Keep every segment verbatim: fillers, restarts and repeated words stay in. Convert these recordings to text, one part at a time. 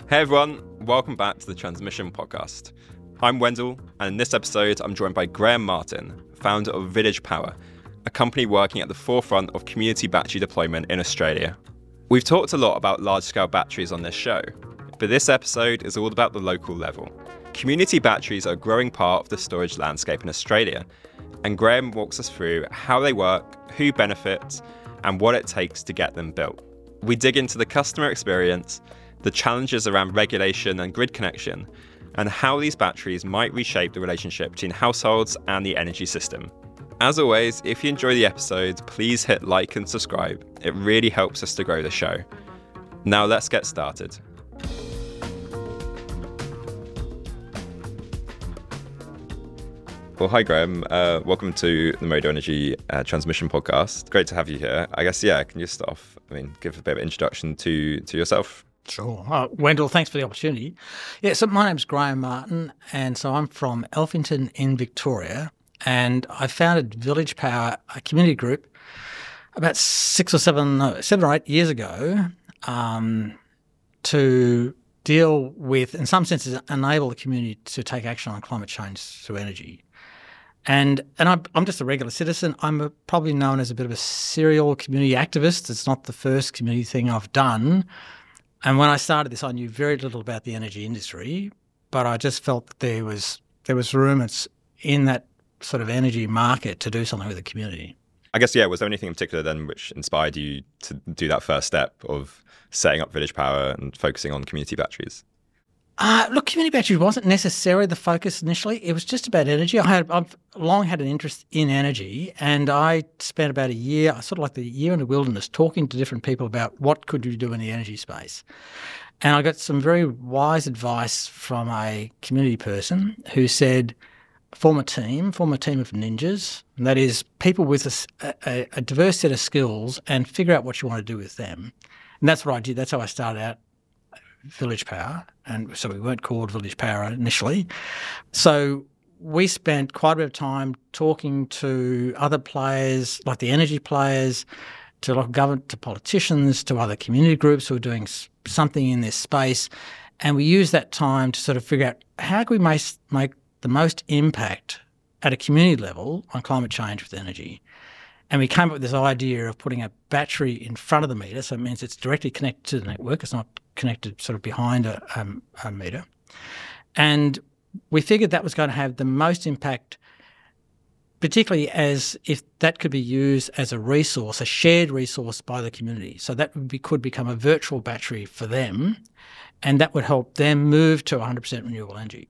Hey everyone, welcome back to the Transmission Podcast. I'm Wendell, and in this episode I'm joined by Graham Martin, founder of Village Power, a company working at the forefront of community battery deployment in Australia. We've talked a lot about large-scale batteries on this show, but this episode is all about the local level. Community batteries are a growing part of the storage landscape in Australia, and Graham walks us through how they work, who benefits, and what it takes to get them built. We dig into the customer experience, the challenges around regulation and grid connection, and how these batteries might reshape the relationship between households and the energy system. As always, if you enjoy the episode, please hit like and subscribe. It really helps us to grow the show. Now let's get started. Well, hi Graham. Uh, welcome to the Modo Energy uh, Transmission Podcast. Great to have you here. I guess, yeah, can you start off, I mean, give a bit of an introduction to, to yourself? Sure. Uh, Wendell, thanks for the opportunity. Yeah, so my name's Graham Martin, and so I'm from Alphington in Victoria, and I founded Village Power, a community group, about six or seven, no, seven or eight years ago um, to deal with, in some senses, enable the community to take action on climate change through energy. And and I'm, I'm just a regular citizen. I'm a, probably known as a bit of a serial community activist. It's not the first community thing I've done. And when I started this, I knew very little about the energy industry, but I just felt that there was there was room in that sort of energy market to do something with the community. I guess, yeah, was there anything in particular then which inspired you to do that first step of setting up Village Power and focusing on community batteries? Uh, look, community batteries wasn't necessarily the focus initially. It was just about energy. I had, I've long had an interest in energy, and I spent about a year, sort of like the year in the wilderness, talking to different people about what could you do in the energy space. And I got some very wise advice from a community person who said, form a team, form a team of ninjas, and that is people with a, a, a diverse set of skills, and figure out what you want to do with them. And that's what I did. That's how I started out Village Power, and so we weren't called Village Power initially. So we spent quite a bit of time talking to other players, like the energy players, to local government, to politicians, to other community groups who were doing something in this space, and we used that time to sort of figure out how can we make, make the most impact at a community level on climate change with energy. And we came up with this idea of putting a battery in front of the meter, so it means it's directly connected to the network. It's not connected sort of behind a, um, a meter. And we figured that was going to have the most impact, particularly as if that could be used as a resource, a shared resource by the community. So that would be, could become a virtual battery for them, and that would help them move to one hundred percent renewable energy.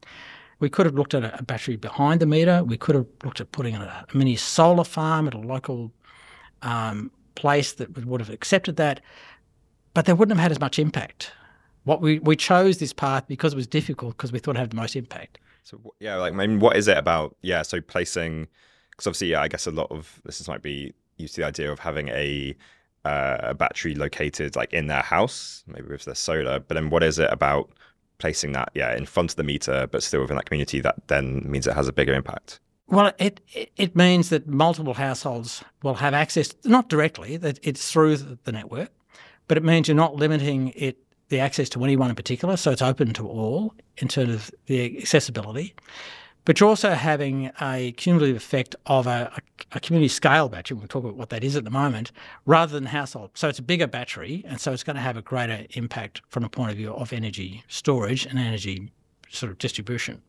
We could have looked at a battery behind the meter. We could have looked at putting a, a mini solar farm at a local um, place that would, would have accepted that, but they wouldn't have had as much impact. What we, we chose this path because it was difficult, because we thought it had the most impact. So yeah, like I mean, what is it about? Yeah, so placing, because obviously, yeah, I guess a lot of listeners might be used to the idea of having a uh, a battery located like in their house, maybe with their solar. But then, what is it about placing that, yeah, in front of the meter, but still within that community, that then means it has a bigger impact? Well, it it means that multiple households will have access, not directly, that it's through the network, but it means you're not limiting it the access to anyone in particular, so it's open to all in terms of the accessibility. But you're also having a cumulative effect of a, a, a community scale battery. We'll talk about what that is at the moment, rather than household. So it's a bigger battery, and so it's going to have a greater impact from a point of view of energy storage and energy sort of distribution.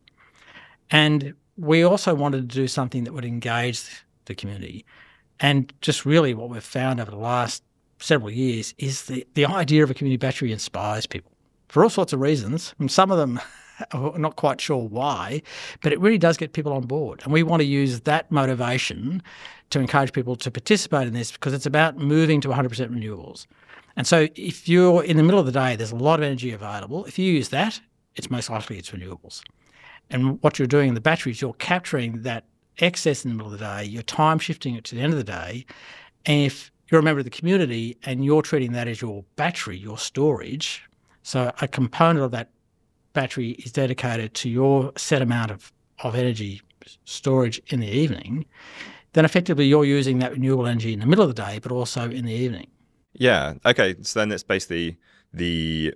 And we also wanted to do something that would engage the community. And just really what we've found over the last several years is the, the idea of a community battery inspires people for all sorts of reasons. And some of them I'm not quite sure why, but it really does get people on board. And we want to use that motivation to encourage people to participate in this, because it's about moving to one hundred percent renewables. And so if you're in the middle of the day, there's a lot of energy available. If you use that, it's most likely it's renewables. And what you're doing in the batteries, you're capturing that excess in the middle of the day, you're time shifting it to the end of the day. And if you're a member of the community and you're treating that as your battery, your storage, so a component of that battery is dedicated to your set amount of, of energy storage in the evening, then effectively you're using that renewable energy in the middle of the day, but also in the evening. Yeah. Okay. So then it's basically the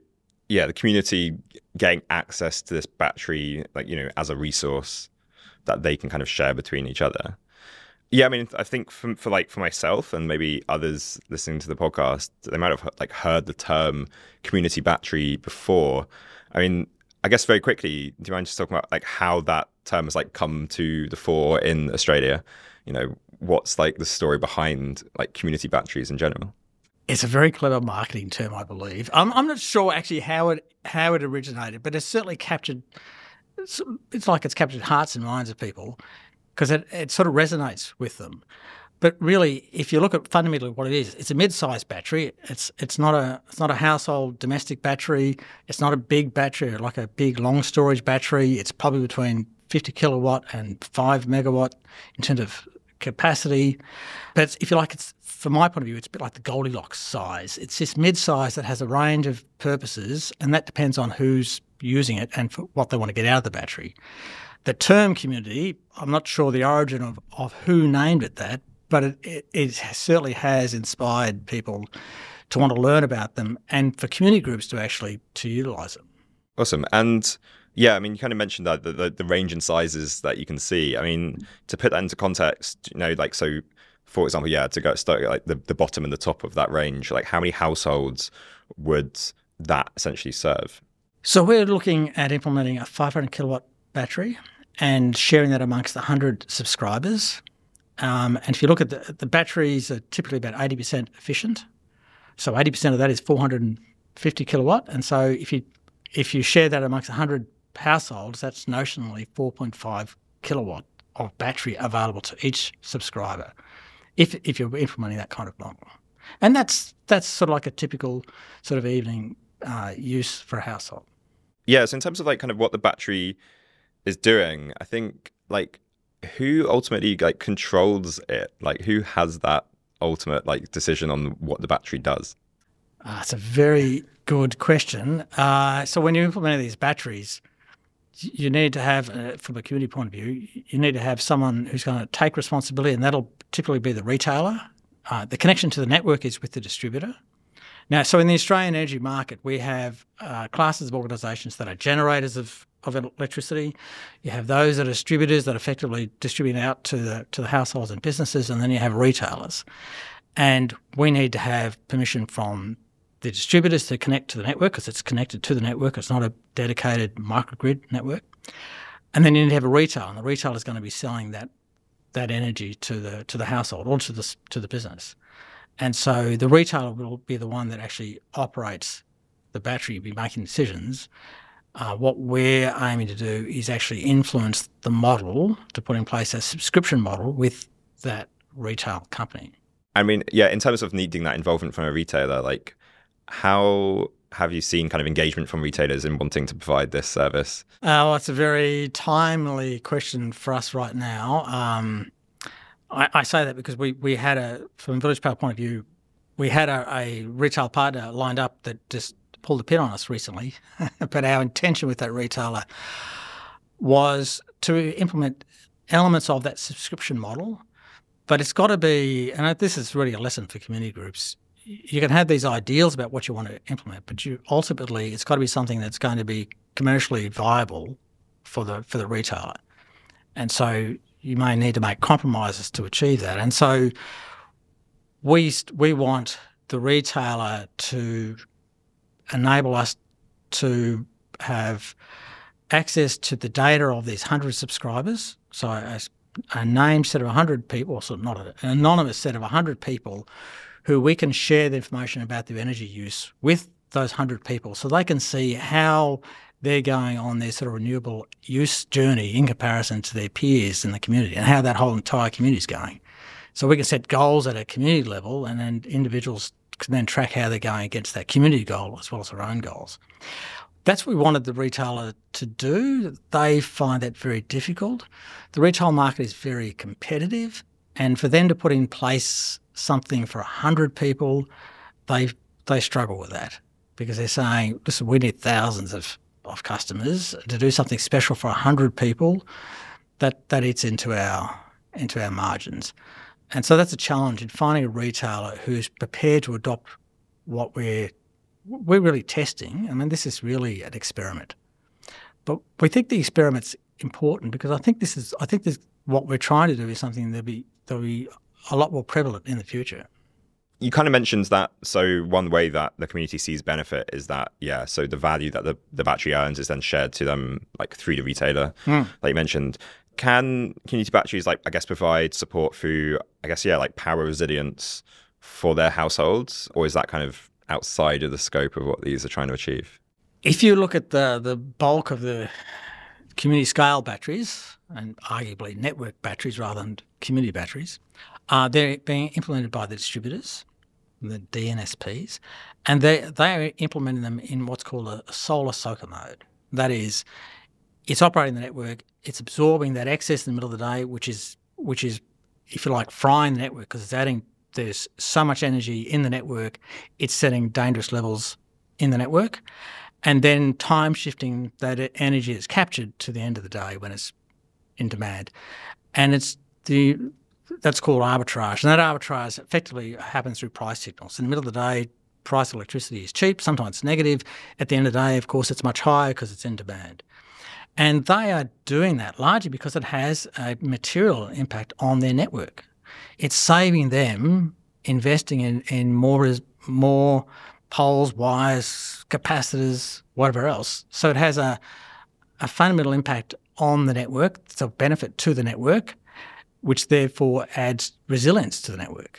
yeah, the community getting access to this battery, like, you know, as a resource that they can kind of share between each other. Yeah, I mean, I think for, for like for myself and maybe others listening to the podcast, they might have like heard the term community battery before. I mean, I guess very quickly, do you mind just talking about like how that term has like come to the fore in Australia? You know, what's like the story behind like community batteries in general? It's a very clever marketing term, I believe. I'm, I'm not sure actually how it how it originated, but it's certainly captured. It's, it's like it's captured hearts and minds of people because it, it sort of resonates with them. But really, if you look at fundamentally what it is, it's a mid-sized battery. It's it's not a it's not a household domestic battery. It's not a big battery like a big long storage battery. It's probably between fifty kilowatt and five megawatt in terms of capacity. But it's, if you like, it's from my point of view, it's a bit like the Goldilocks size. It's this mid-size that has a range of purposes, and that depends on who's using it and for what they want to get out of the battery. The term community, I'm not sure the origin of, of who named it that, but it, it, it certainly has inspired people to want to learn about them and for community groups to actually to utilise them. Awesome. And yeah, I mean, you kind of mentioned that the, the, the range in sizes that you can see. I mean, to put that into context, you know, like, so for example, yeah, to go start like the, the bottom and the top of that range, like how many households would that essentially serve? So we're looking at implementing a five hundred kilowatt battery and sharing that amongst one hundred subscribers. Um, and if you look at the, the batteries are typically about eighty percent efficient. So eighty percent of that is four hundred fifty kilowatt. And so if you if you share that amongst one hundred households, that's notionally four point five kilowatt of battery available to each subscriber if if you're implementing that kind of model. And that's that's sort of like a typical sort of evening uh, use for a household. Yeah, so in terms of like kind of what the battery is doing, I think like who ultimately like controls it? Like who has that ultimate like decision on what the battery does? Uh, it's a very good question. Uh, so when you implement these batteries, you need to have, uh, from a community point of view, you need to have someone who's going to take responsibility, and that'll typically be the retailer. Uh, the connection to the network is with the distributor. Now, so in the Australian energy market, we have uh, classes of organisations that are generators of, of electricity. You have those that are distributors that effectively distribute out to the to the households and businesses, and then you have retailers. And we need to have permission from the distributors to connect to the network because it's connected to the network. It's not a dedicated microgrid network. And then you need to have a retailer, and the retailer is going to be selling that that energy to the to the household or to the to the business. And so the retailer will be the one that actually operates the battery, be making decisions. Uh, what we're aiming to do is actually influence the model to put in place a subscription model with that retail company. I mean, yeah, in terms of needing that involvement from a retailer, like how have you seen kind of engagement from retailers in wanting to provide this service? Uh, well, it's a very timely question for us right now. Um, I, I say that because we, we had a, from a Village Power point of view, we had a, a retail partner lined up that just pulled the pin on us recently. But our intention with that retailer was to implement elements of that subscription model. But it's got to be, and this is really a lesson for community groups, you can have these ideals about what you want to implement, but you ultimately it's got to be something that's going to be commercially viable for the for the retailer. And so you may need to make compromises to achieve that. And so we we want the retailer to enable us to have access to the data of these one hundred subscribers. So a, a named set of one hundred people, so not an anonymous set of one hundred people who we can share the information about their energy use with those one hundred people so they can see how they're going on their sort of renewable use journey in comparison to their peers in the community and how that whole entire community is going. So we can set goals at a community level and then individuals can then track how they're going against that community goal as well as their own goals. That's what we wanted the retailer to do. They find that very difficult. The retail market is very competitive, and for them to put in place something for one hundred people, they they struggle with that because they're saying, listen, we need thousands of, of customers to do something special for one hundred people. That that eats into our into our margins. And so that's a challenge in finding a retailer who's prepared to adopt what we're we're really testing. I mean, this is really an experiment. But we think the experiment's important because I think this is, I think this, what we're trying to do is something that'll be, that'll be a lot more prevalent in the future. You kind of mentioned that. So one way that the community sees benefit is that, yeah, so the value that the, the battery earns is then shared to them, like through the retailer, mm. like you mentioned. Can community batteries, like, I guess, provide support through, I guess, yeah, like power resilience for their households? Or is that kind of outside of the scope of what these are trying to achieve? If you look at the, the bulk of the community scale batteries, and arguably network batteries rather than community batteries, uh, they're being implemented by the distributors, the D N S Ps, and they they are implementing them in what's called a, a solar soaker mode. That is, it's operating the network, it's absorbing that excess in the middle of the day, which is which is, if you like, frying the network because it's adding. There's so much energy in the network, it's setting dangerous levels in the network, and then time shifting that energy that's captured to the end of the day when it's in demand, and it's the that's called arbitrage, and that arbitrage effectively happens through price signals. In the middle of the day, price of electricity is cheap, sometimes it's negative. At the end of the day, of course, it's much higher because it's in demand. And they are doing that largely because it has a material impact on their network. It's saving them investing in, in more, more poles, wires, capacitors, whatever else. So it has a, a fundamental impact on the network. It's a benefit to the network, which therefore adds resilience to the network.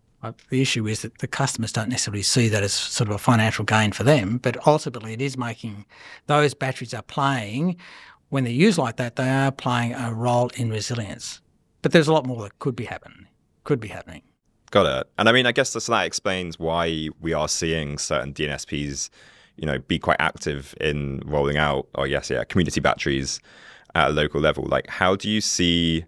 The issue is that the customers don't necessarily see that as sort of a financial gain for them, but ultimately it is making those batteries are playing, when they're used like that, they are playing a role in resilience. But there's a lot more that could be happening. Could be happening. Got it. And I mean, I guess this, that explains why we are seeing certain D N S Ps, you know, be quite active in rolling out, or yes, yeah, community batteries at a local level. Like, how do you see,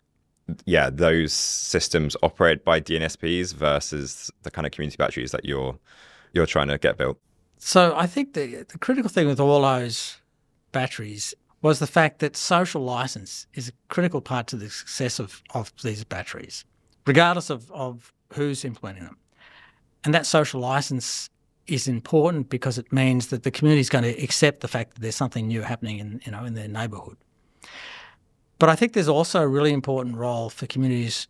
yeah, those systems operate by D N S Ps versus the kind of community batteries that you're you're trying to get built? So I think the the critical thing with all those batteries was the fact that social license is a critical part to the success of, of these batteries, regardless of, of who's implementing them. And that social license is important because it means that the community is going to accept the fact that there's something new happening in, you know, in their neighbourhood. But I think there's also a really important role for communities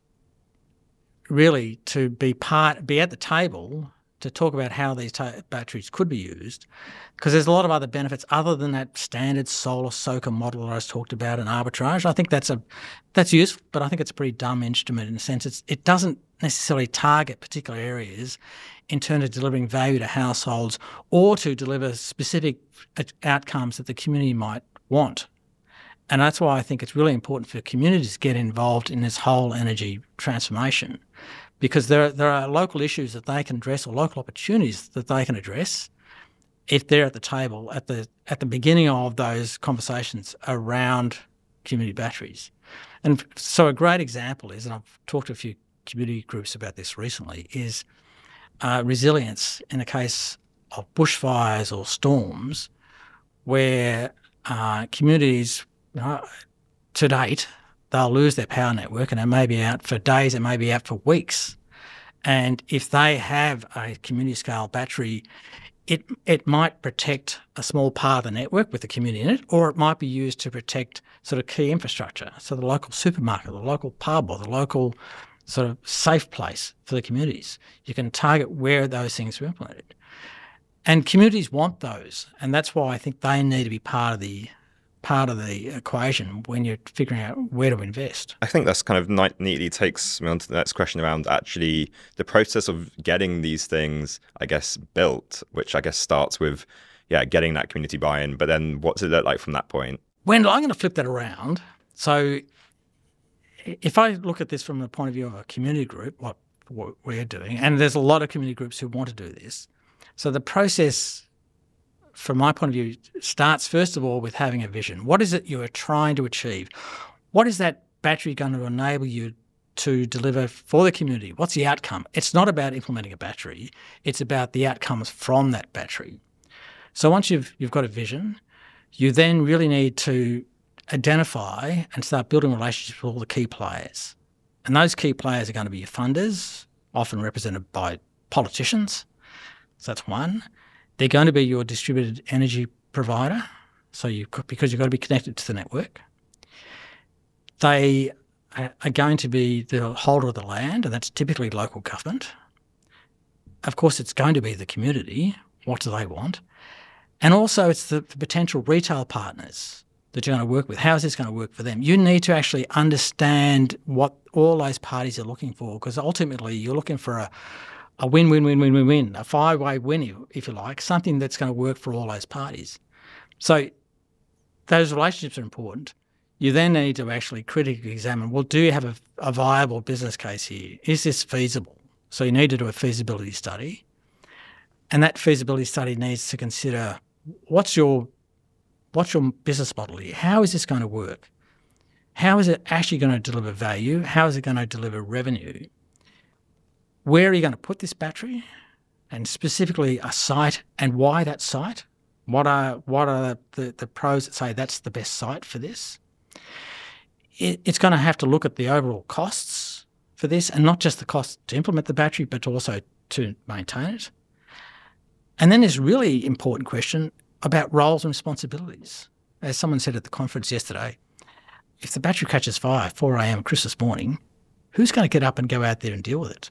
really to be part, be at the table to talk about how these ta- batteries could be used, because there's a lot of other benefits other than that standard solar soaker model that I was talked about and arbitrage. I think that's a that's useful, but I think it's a pretty dumb instrument in the sense it's, it doesn't necessarily target particular areas in terms of delivering value to households or to deliver specific outcomes that the community might want. And that's why I think it's really important for communities to get involved in this whole energy transformation, because there, there are local issues that they can address or local opportunities that they can address if they're at the table at the at the beginning of those conversations around community batteries. And so a great example is, and I've talked to a few community groups about this recently, is uh, resilience in the case of bushfires or storms where uh, communities, you know, to date, they'll lose their power network and it may be out for days, it may be out for weeks. And if they have a community scale battery, it it might protect a small part of the network with the community in it, or it might be used to protect sort of key infrastructure. So the local supermarket, the local pub, or the local sort of safe place for the communities. You can target where those things are implemented. And communities want those. And that's why I think they need to be part of the part of the equation when you're figuring out where to invest. I think that's kind of neatly takes me on to the next question around actually the process of getting these things, I guess, built, which I guess starts with, yeah, getting that community buy-in. But then what's it look like from that point? Wendell, I'm going to flip that around. So if I look at this from the point of view of a community group, what, what we're doing, and there's a lot of community groups who want to do this. So the process, from my point of view, starts first of all with having a vision. What is it you are trying to achieve? What is that battery going to enable you to deliver for the community? What's the outcome? It's not about implementing a battery. It's about the outcomes from that battery. So once you've you've got a vision, you then really need to identify and start building relationships with all the key players. And those key players are going to be your funders, often represented by politicians. So that's one. They're going to be your distributed energy provider, so you because you've got to be connected to the network. They are going to be the holder of the land, and that's typically local government. Of course, it's going to be the community. What do they want? And also it's the, the potential retail partners that you're going to work with. How is this going to work for them? You need to actually understand what all those parties are looking for, because ultimately you're looking for a, a win-win-win-win-win-win, a five-way win, if you like, something that's going to work for all those parties. So those relationships are important. You then need to actually critically examine, well, do you have a, a viable business case here? Is this feasible? So you need to do a feasibility study. And that feasibility study needs to consider what's your what's your business model here? How is this going to work? How is it actually going to deliver value? How is it going to deliver revenue? Where are you going to put this battery? And specifically a site, and why that site? What are what are the, the pros that say that's the best site for this? It, it's going to have to look at the overall costs for this, and not just the cost to implement the battery, but also to maintain it. And then there's a really important question about roles and responsibilities. As someone said at the conference yesterday, if the battery catches fire at four a.m. Christmas morning, who's going to get up and go out there and deal with it?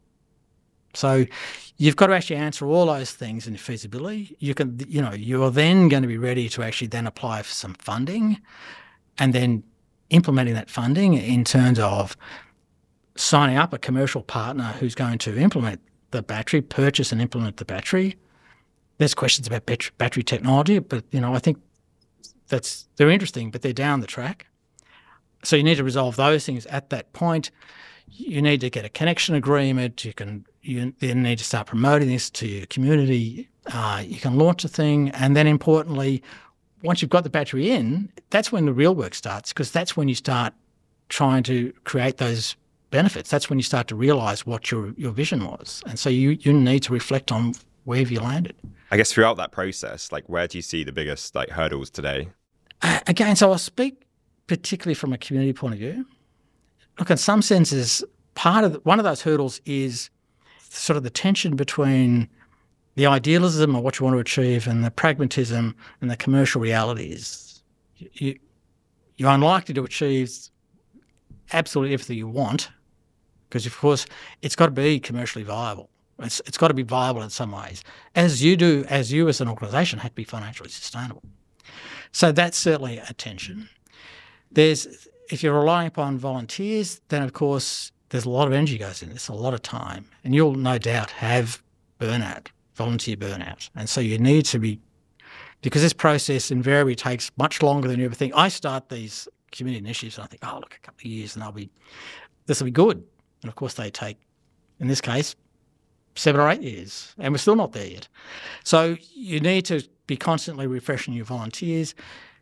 So you've got to actually answer all those things in feasibility. You can, you know, you're then going to be ready to actually then apply for some funding, and then implementing that funding in terms of signing up a commercial partner who's going to implement the battery, purchase and implement the battery. There's questions about battery technology, but, you know, I think that's they're interesting, but they're down the track. So you need to resolve those things at that point. You need to get a connection agreement. You can you then need to start promoting this to your community. Uh, you can launch a thing, and then importantly, once you've got the battery in, that's when the real work starts, because that's when you start trying to create those benefits. That's when you start to realise what your your vision was, and so you you need to reflect on where have you landed. I guess throughout that process, like, where do you see the biggest like hurdles today? Uh, again, so I'll speak particularly from a community point of view. Look, in some senses, part of the, one of those hurdles is sort of the tension between the idealism of what you want to achieve and the pragmatism and the commercial realities. You, you're unlikely to achieve absolutely everything you want, because, of course, it's got to be commercially viable. It's, it's got to be viable in some ways, as you do, as you as an organisation have to be financially sustainable. So that's certainly a tension. There's, if you're relying upon volunteers, then of course there's a lot of energy goes in this, a lot of time, and you'll no doubt have burnout, volunteer burnout. And so you need to be, because this process invariably takes much longer than you ever think. I start these community initiatives and I think, oh, look, a couple of years and I'll be, this will be good. And of course they take, in this case, seven or eight years, and we're still not there yet. So you need to be constantly refreshing your volunteers.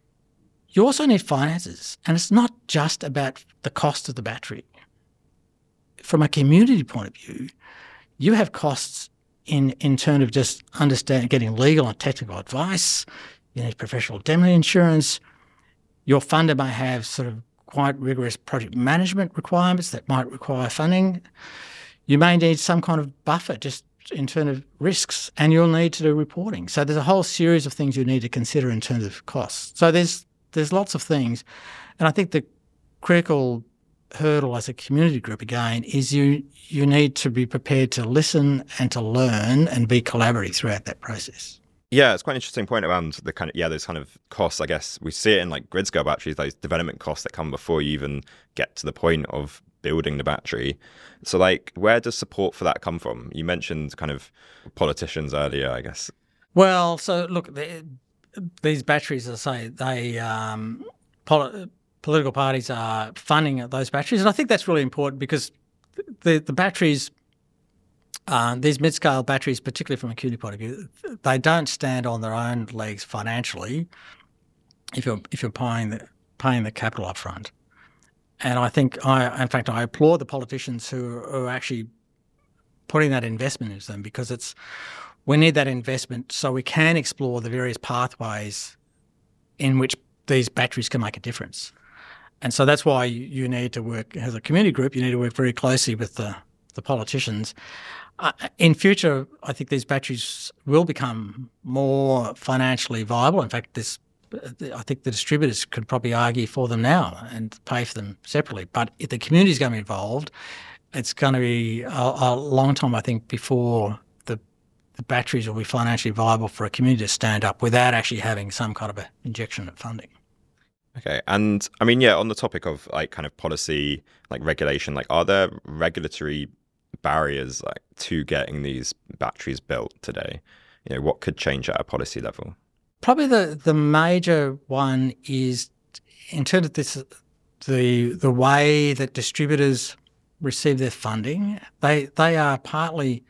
You also need finances, and it's not just about the cost of the battery. From a community point of view, you have costs in, in terms of just understanding, getting legal and technical advice. You need professional indemnity insurance. Your funder may have sort of quite rigorous project management requirements that might require funding. You may need some kind of buffer just in terms of risks, and you'll need to do reporting. So there's a whole series of things you need to consider in terms of costs. So there's there's lots of things, and I think the critical hurdle as a community group, again, is you you need to be prepared to listen and to learn and be collaborative throughout that process. Yeah, it's quite an interesting point around the kind of, yeah, those kind of costs. I guess we see it in like grid scale batteries, those development costs that come before you even get to the point of building the battery. So like, where does support for that come from? You mentioned kind of politicians earlier, I guess. Well, so look, the, these batteries, as I say, they um, poli- political parties are funding those batteries, and I think that's really important because the the batteries, uh, these mid-scale batteries, particularly from a community point of view, they don't stand on their own legs financially if you're if you're paying the paying the capital up front. And I think, I, in fact, I applaud the politicians who are, who are actually putting that investment into them, because it's we need that investment so we can explore the various pathways in which these batteries can make a difference. And so that's why you, you need to work, as a community group, you need to work very closely with the, the politicians. Uh, in future, I think these batteries will become more financially viable. In fact, this I think the distributors could probably argue for them now and pay for them separately. But if the community is going to be involved, it's going to be a, a long time, I think, before the, the batteries will be financially viable for a community to stand up without actually having some kind of an injection of funding. Okay. And I mean, yeah, on the topic of like kind of policy, like regulation, like are there regulatory barriers like to getting these batteries built today? You know, what could change at a policy level? Probably the, the major one is in terms of this, the the way that distributors receive their funding. They they are partly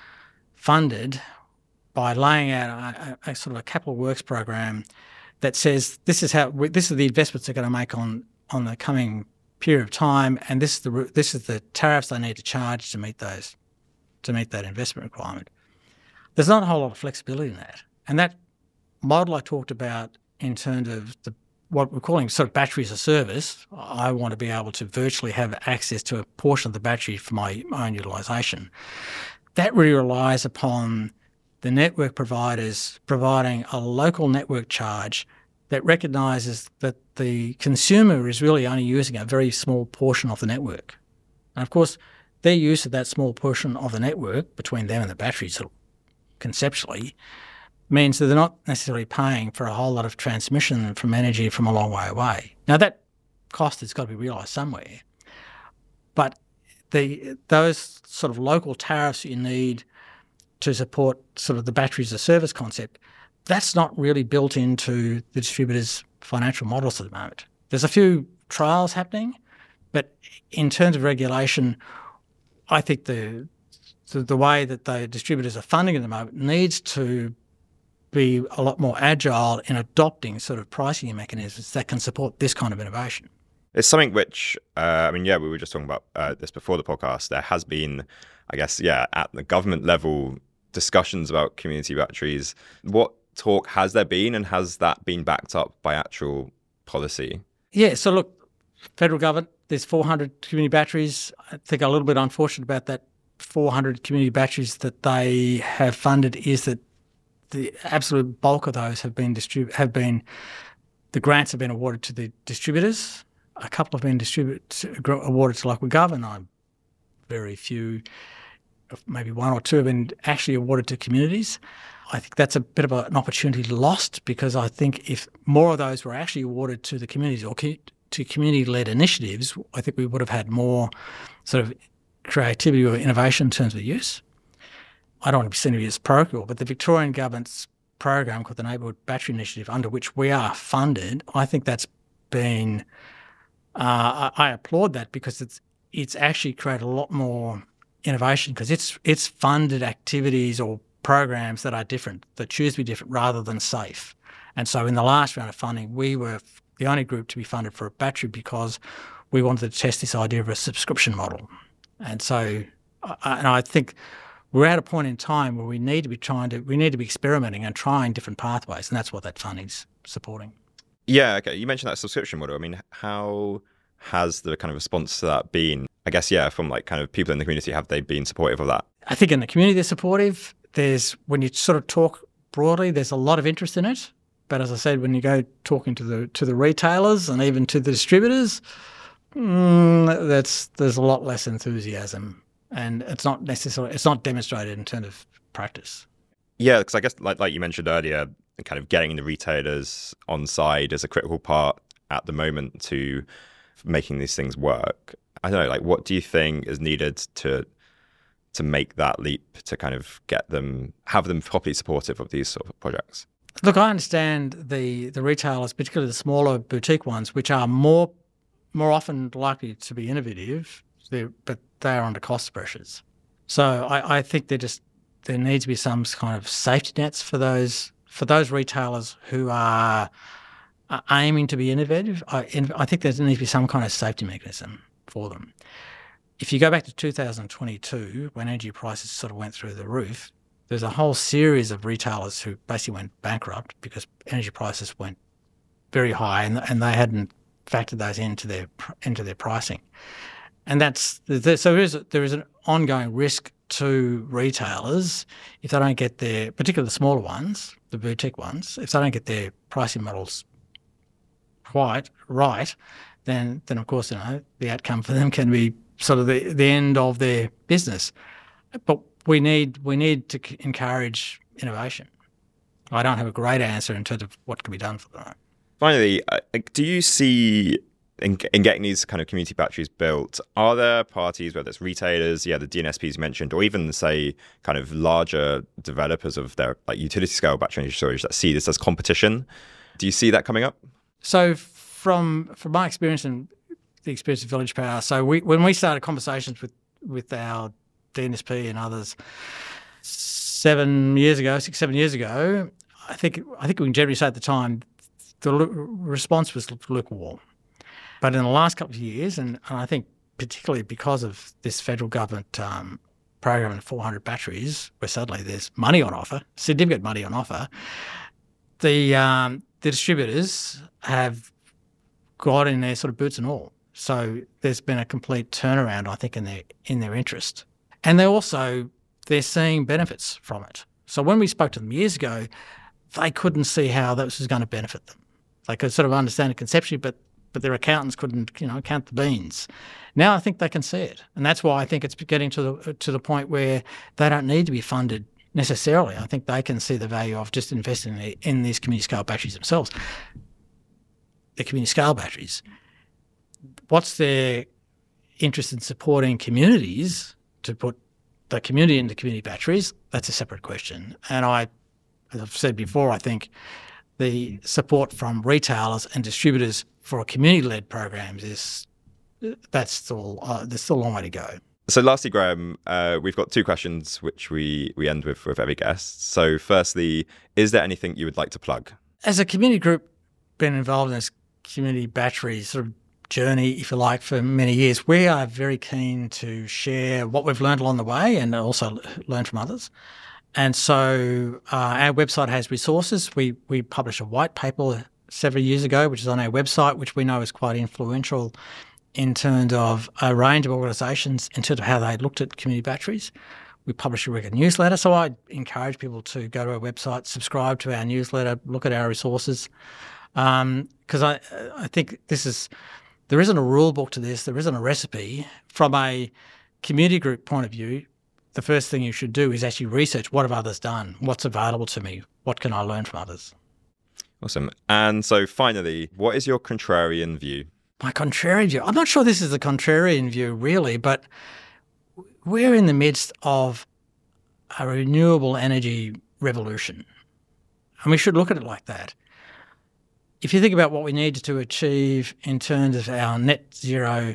funded by laying out a, a, a sort of a capital works program that says this is how we, this is the investments they're going to make on on the coming period of time, and this is the this is the tariffs they need to charge to meet those to meet that investment requirement. There's not a whole lot of flexibility in that, and that model I talked about in terms of the what we're calling sort of battery as a service. I want to be able to virtually have access to a portion of the battery for my own utilisation. That really relies upon the network providers providing a local network charge that recognises that the consumer is really only using a very small portion of the network. And of course, their use of that small portion of the network between them and the batteries, conceptually, means that they're not necessarily paying for a whole lot of transmission from energy from a long way away. Now, that cost has got to be realised somewhere. But the those sort of local tariffs you need to support sort of the battery as a service concept, that's not really built into the distributors' financial models at the moment. There's a few trials happening, but in terms of regulation, I think the the, the way that the distributors are funding at the moment needs to be a lot more agile in adopting sort of pricing mechanisms that can support this kind of innovation. It's something which, uh, I mean, yeah, we were just talking about uh, this before the podcast. There has been, I guess, yeah, at the government level, discussions about community batteries. What talk has there been, and has that been backed up by actual policy? Yeah, so look, federal government, there's four hundred community batteries. I think a little bit unfortunate about that four hundred community batteries that they have funded is that the absolute bulk of those have been distrib- have been the grants have been awarded to the distributors. A couple have been distributed awarded to local government. I'm very few, maybe one or two have been actually awarded to communities. I think that's a bit of a, an opportunity lost, because I think if more of those were actually awarded to the communities or co- to community-led initiatives, I think we would have had more sort of creativity or innovation in terms of use. I don't want to be seen to be as parochial, but the Victorian government's program called the Neighbourhood Battery Initiative, under which we are funded, I think that's been, uh, I, I applaud that, because it's it's actually created a lot more innovation, because it's it's funded activities or programs that are different, that choose to be different rather than safe. And so in the last round of funding, we were the only group to be funded for a battery because we wanted to test this idea of a subscription model. And so, and I think we're at a point in time where we need to be trying to, we need to be experimenting and trying different pathways, and that's what that funding's supporting. Yeah, okay. You mentioned that subscription model. I mean, how has the kind of response to that been? I guess, yeah, from like kind of people in the community, have they been supportive of that? I think in the community they're supportive. There's, when you sort of talk broadly, there's a lot of interest in it. But as I said, when you go talking to the to the retailers and even to the distributors, mm, that's there's a lot less enthusiasm. And it's not necessarily, it's not demonstrated in terms of practice. Yeah, because I guess like like you mentioned earlier, kind of getting the retailers on side is a critical part at the moment to making these things work. I don't know, like what do you think is needed to to make that leap, to kind of get them, have them properly supportive of these sort of projects? Look, I understand the the retailers, particularly the smaller boutique ones, which are more more often likely to be innovative, but they are under cost pressures. So I, I think there just there needs to be some kind of safety nets for those for those retailers who are, are aiming to be innovative. I, I think there needs to be some kind of safety mechanism for them. If you go back to two thousand twenty-two, when energy prices sort of went through the roof, there's a whole series of retailers who basically went bankrupt because energy prices went very high, and, and they hadn't factored those into their into their pricing. And that's so there is there is an ongoing risk to retailers if they don't get their, particularly the smaller ones, the boutique ones, if they don't get their pricing models quite right, then then of course, you know, the outcome for them can be sort of the, the end of their business. But we need we need to encourage innovation. I don't have a great answer in terms of what can be done for that. Finally, uh, do you see in, in getting these kind of community batteries built, are there parties, whether it's retailers, yeah, the D N S Ps mentioned, or even say kind of larger developers of their like utility scale battery energy storage that see this as competition? Do you see that coming up? So from from my experience and the experience of Village Power, so we when we started conversations with with our D N S P and others seven years ago, six, seven years ago, I think I think we can generally say at the time the response was lukewarm. But in the last couple of years, and, and I think particularly because of this federal government um, program of four hundred batteries, where suddenly there's money on offer, significant money on offer, the um, the distributors have got in their sort of boots and all. So there's been a complete turnaround, I think, in their in their interest. And they also, they're seeing benefits from it. So when we spoke to them years ago, they couldn't see how this was going to benefit them. They could sort of understand it conceptually, but but their accountants couldn't, you know, count the beans. Now I think they can see it. And that's why I think it's getting to the to the point where they don't need to be funded necessarily. I think they can see the value of just investing in, in these community scale batteries themselves. The community scale batteries. What's their interest in supporting communities to put the community into community batteries? That's a separate question. And I, as I've said before, I think the support from retailers and distributors for community-led programs is that's still uh, there's still a long way to go. So lastly, Graham, uh, we've got two questions which we, we end with with every guest. So firstly, is there anything you would like to plug? As a community group, been involved in this community battery sort of journey, if you like, for many years, we are very keen to share what we've learned along the way and also learn from others. And so uh, our website has resources. We we published a white paper several years ago, which is on our website, which we know is quite influential in terms of a range of organisations in terms of how they looked at community batteries. We publish a regular newsletter, so I encourage people to go to our website, subscribe to our newsletter, look at our resources, because um, I I think this is there isn't a rule book to this, there isn't a recipe. From a community group point of view, the first thing you should do is actually research what have others done, what's available to me, what can I learn from others. Awesome. And so finally, what is your contrarian view? My contrarian view? I'm not sure this is a contrarian view really, but we're in the midst of a renewable energy revolution, and we should look at it like that. If you think about what we need to achieve in terms of our net zero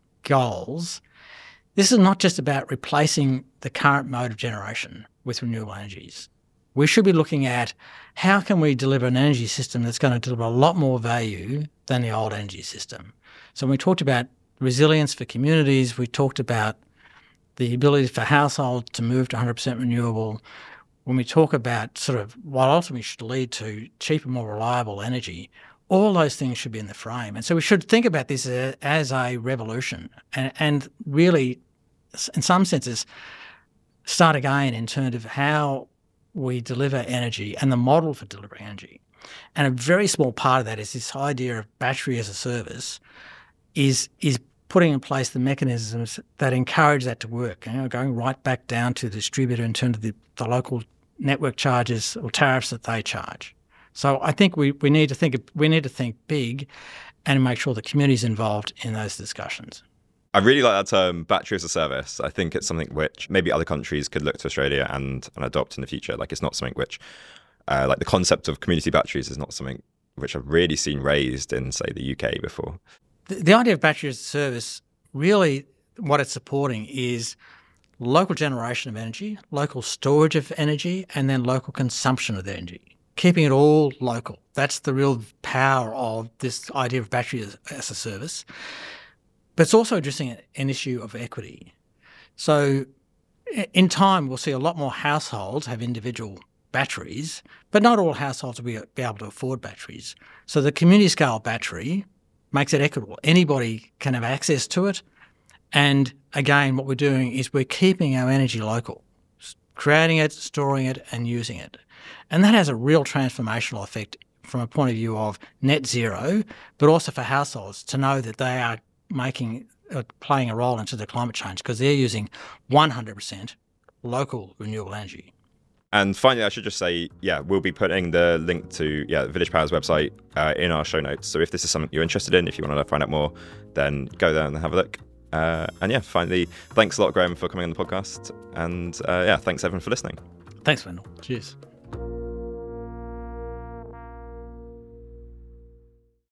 goals, this is not just about replacing the current mode of generation with renewable energies. We should be looking at how can we deliver an energy system that's going to deliver a lot more value than the old energy system. So when we talked about resilience for communities, we talked about the ability for households to move to one hundred percent renewable. When we talk about sort of what ultimately should lead to cheaper, more reliable energy, all those things should be in the frame. And so we should think about this as a revolution and, and really, in some senses, start again in terms of how we deliver energy and the model for delivering energy. And a very small part of that is this idea of battery as a service is is putting in place the mechanisms that encourage that to work, you know, going right back down to the distributor in terms of the, the local network charges or tariffs that they charge. So I think we, we need to think we need to think big and make sure the community is involved in those discussions. I really like that term, battery as a service. I think it's something which maybe other countries could look to Australia and, and adopt in the future. Like it's not something which, uh, like the concept of community batteries is not something which I've really seen raised in, say, the U K before. The, the idea of battery as a service, really what it's supporting is local generation of energy, local storage of energy, and then local consumption of the energy. Keeping it all local. That's the real power of this idea of battery as, as a service. But it's also addressing an issue of equity. So in time, we'll see a lot more households have individual batteries, but not all households will be, be able to afford batteries. So the community scale battery makes it equitable. Anybody can have access to it, And again, what we're doing is we're keeping our energy local, creating it, storing it, and using it. And that has a real transformational effect from a point of view of net zero, but also for households to know that they are making, uh, playing a role into the climate change because they're using one hundred percent local renewable energy. And finally, I should just say, yeah, we'll be putting the link to yeah Village Power's website uh, in our show notes. So if this is something you're interested in, if you want to find out more, then go there and have a look. Uh, and yeah, finally, thanks a lot, Graham, for coming on the podcast. And uh, yeah, thanks everyone for listening. Thanks, Wendell. Cheers.